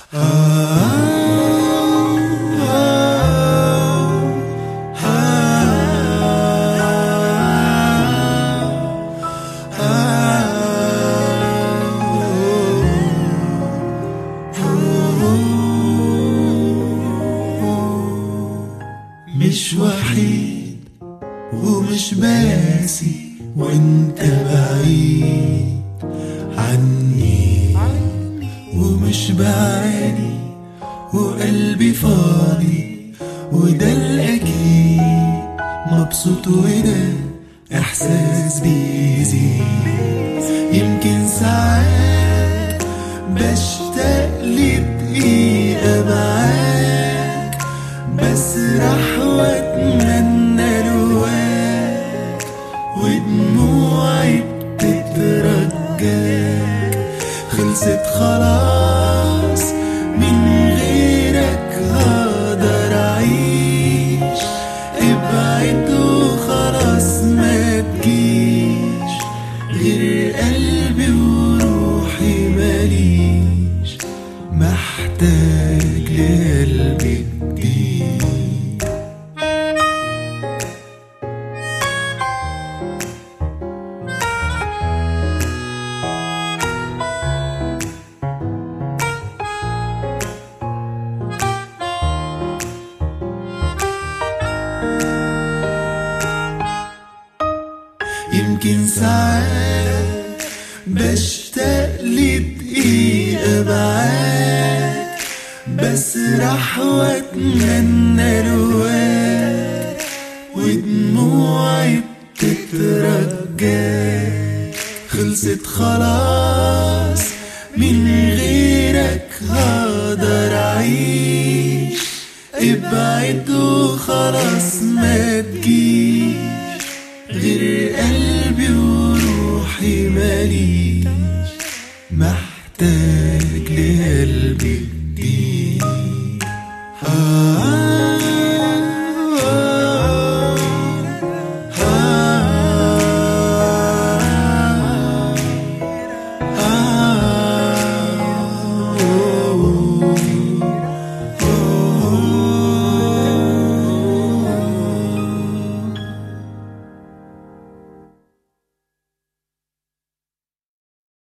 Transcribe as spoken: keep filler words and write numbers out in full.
مش وحيد ومش باسي وانت بعيد عني، ومش بعاني وقلبي فاضي وده الأكيد، مبسوط وده إحساس بيزيد. يمكن ساعات بشتاق لدقيقة معاك، بسرح واتمنى لواك ودموعي بتترجاك. خلصت خلاص من غيرك هقدر أعيش، ابعد وخلاص ما تجيش، غير قلبي وروحي ماليش، محتاج لقلبي جديد. يمكن ساعات بشتاق لدقيقة معاك، بسرح واتمنى لواك ودموعي بتترجاك. خلصت خلاص من غيرك هقدر أعيش، ابعد وخلاص ما تجيش، غير قلبي وروحي ماليش، محتاج لقلبي.